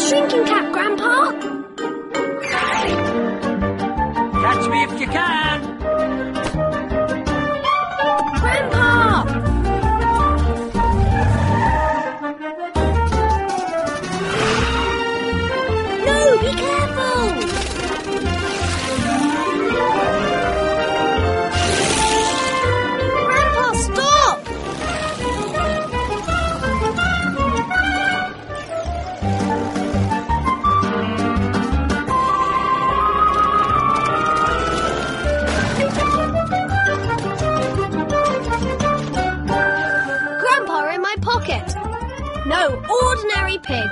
shrinking cap, Grandpa? Catch me if you can. Grandpa! No, be careful! Grandpa, stop! Grandpa in my pocket. No ordinary pig.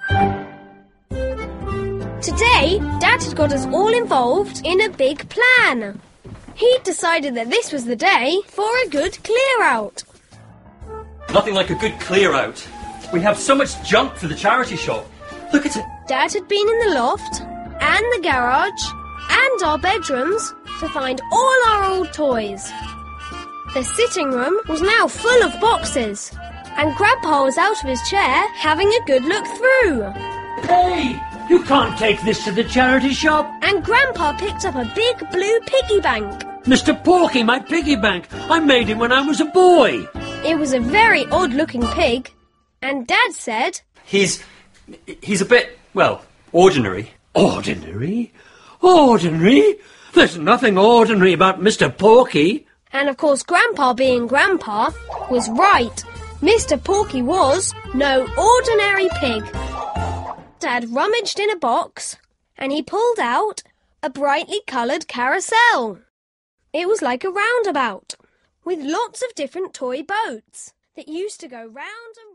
Today, Dad had got us all involved in a big plan. He'd decided that this was the day for a good clear-out. Nothing like a good clear-out. We have so much junk for the charity shop. Look at it. Dad had been in the loft, and the garage, and our bedrooms to find all our old toys. The sitting room was now full of boxes, and Grandpa was out of his chair having a good look through. Hey, you can't take this to the charity shop. And Grandpa picked up a big blue piggy bank. Mr. Porky, my piggy bank. I made him when I was a boy. It was a very odd-looking pig, and Dad said, He's a bit, well, ordinary. Ordinary? Ordinary? There's nothing ordinary about Mr. Porky. and of course Grandpa being Grandpa was right. Mr. Porky was no ordinary pig. Dad rummaged in a box and he pulled out a brightly coloured carousel. It was like a roundabout with lots of different toy boats that used to go round and round.